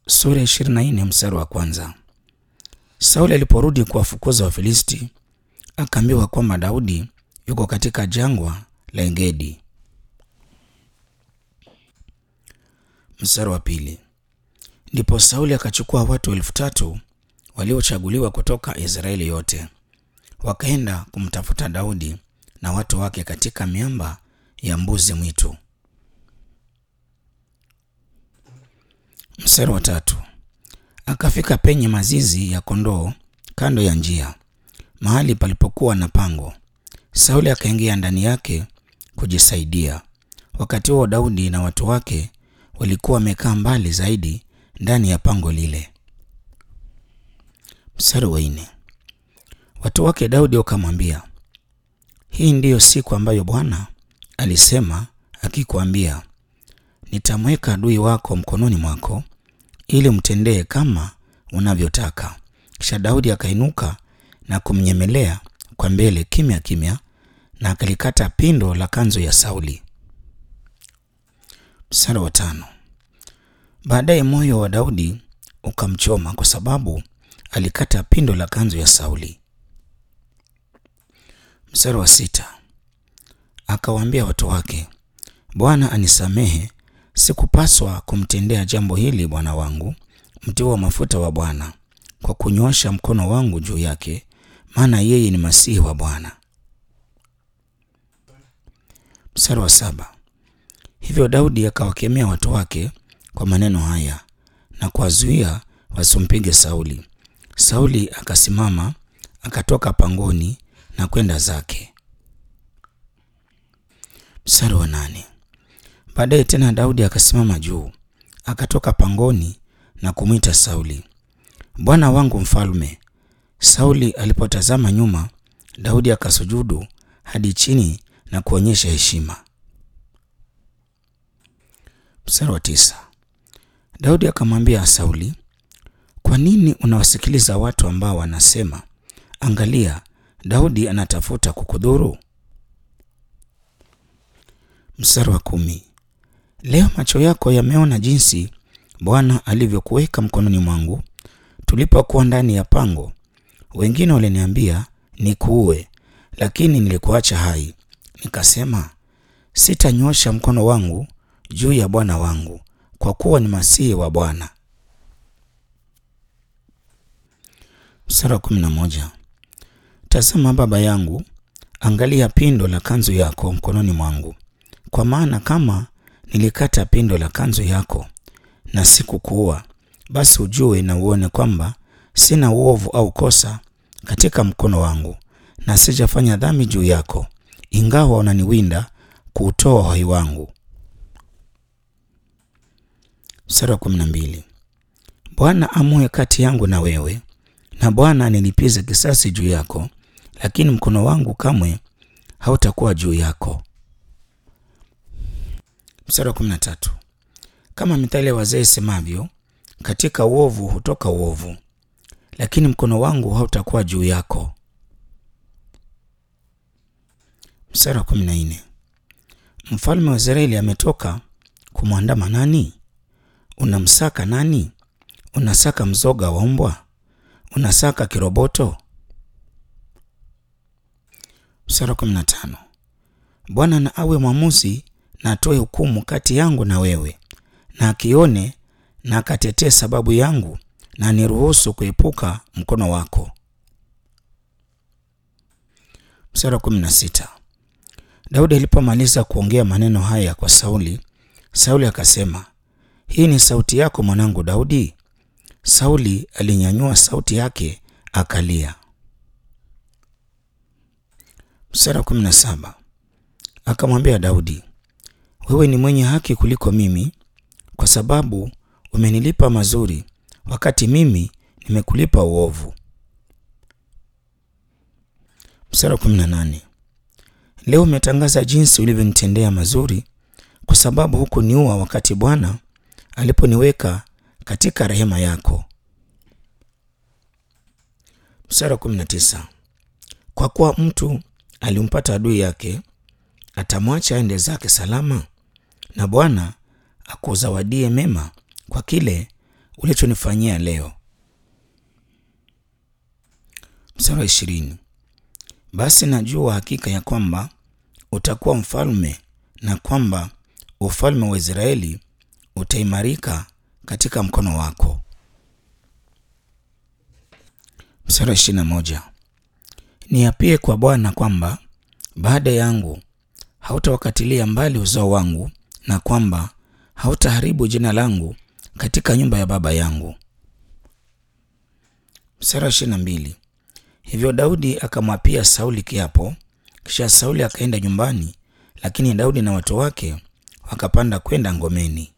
Sura 24 mstari wa kwanza. Sauli aliporudi kuwafukuza Wafilisti, akaambiwa kwamba Daudi yuko katika jangwa la Engedi. Mstari wa pili. Ndipo Sauli akachukua watu 3,000 waliochaguliwa kutoka Israeli yote, wakaenda kumtafuta Daudi na watu wake katika miamba ya mbuzi mwitu. Mstari wa tatu. Akafika penye mazizi ya kondoo kando ya njia, mahali palipokuwa na pango. Sauli akaingia ndani yake kujisaidia. Wakati huo Daudi na watu wake walikuwa wamekaa mbali zaidi ndani ya pango lile. Mstari wa 4. Watu wake Daudi wakamwambia, hii ndiyo siku ambayo Bwana alisema akikwambia, nitamweka adui wako mkononi mwako ili umtendee kama unavyotaka. Kisha Daudi akainuka na kumnyemelea kwa mbele kimya kimya, na akalikata pindo la kanzu ya Sauli. Mstari wa 5. Baadaye moyo wa Daudi ukamchoma kwa sababu alikata pindo la kanzu ya Sauli. Mstari wa 6. Akawaambia watu wake, Bwana anisamehe, sikupaswa kumtendea jambo hili bwana wangu, mtiwa wa mafuta wa Bwana, kwa kunyoosha mkono wangu juu yake, maana yeye ni masihi wa Bwana. Mstari wa 7. Hivyo Daudi akawakemea watu wake kwa maneno haya na kuwazuia wasimpige Sauli. Sauli akasimama, akatoka pangoni na kwenda zake. Mstari wa 8. Baadaye tena Daudi akasimama juu, akatoka pangoni na kumwita Sauli, Bwana wangu mfalme. Sauli alipotazama nyuma, Daudi akasujudu hadi chini na kuonyesha heshima. Mstari wa 9. Daudi akamwambia Sauli, kwa nini unawasikiliza watu ambao wanasema, angalia, Daudi anatafuta kukudhuru? Mstari wa 10. Leo macho yako yameona jinsi Bwana alivyokuweka mkononi mwangu tulipokuwa ndani ya pango. Wengine waliniambia nikuue, lakini nilikuacha hai. Nikasema, sitanyosha mkono wangu juu ya bwana wangu, kwa kuwa ni masihi wa Bwana. Mstari wa 11. Tazama baba yangu, angalia pindo la kanzu yako mkononi mwangu, kwa maana kama nilikata pindo la kanzu yako na sikukuua, basi ujue na uone kwamba sina uovu au kosa katika mkono wangu, na sijafanya dhambi juu yako, ingawa unaniwinda kuutoa uhai wangu. Mstari wa 12. Bwana amue kati yangu na wewe, na Bwana anilipize kisasi juu yako, lakini mkono wangu kamwe hautakuwa juu yako. Mstari wa 13. Kama mithali ya wazee semavyo, katika uovu hutoka uovu, lakini mkono wangu hautakuwa juu yako. Mstari wa 14. Mfalme wa Israeli ametoka kumwandama nani? Unamsaka nani? Unasaka mzoga wa mbwa? Unasaka kiroboto? Mstari wa 15. Bwana na awe mwamuzi na atoe hukumu kati yangu na wewe, na akione na akatetee sababu yangu, na niruhusu kuepuka mkono wako. Mstari wa 16. Daudi alipomaliza kuongea maneno haya kwa Sauli, Sauli akasema, hii ni sauti yako mwanangu Daudi? Sauli alinyanyua sauti yake akalia. Mstari wa 17. Akamwambia Daudi, wewe ni mwenye haki kuliko mimi, kwa sababu umenilipa mazuri wakati mimi nimekulipa uovu. Mstari wa 18. Leo umetangaza jinsi ulivyonitendea mazuri, kwa sababu hukuniua wakati Bwana aliponiweka katika rehema yako. Mstari wa 19. Kwa kuwa mtu alimpata adui yake, atamwacha aende zake salama, na Bwana akuzawadie mema kwa kile ulichonifanyia leo. Mstari wa 20. Basi najua hakika ya kwamba utakuwa mfalme na kwamba ufalme wa Israeli utaimarika katika mkono wako. Mstari wa 21. Niapie kwa Bwana kwamba baada yangu hautawakatilia mbali uzao wangu na kwamba hautaharibu jina langu katika nyumba ya baba yangu. Mstari wa 22. Hivyo Daudi akamwapia Sauli kiapo, kisha Sauli akaenda nyumbani, lakini Daudi na watu wake wakapanda kwenda ngomeni.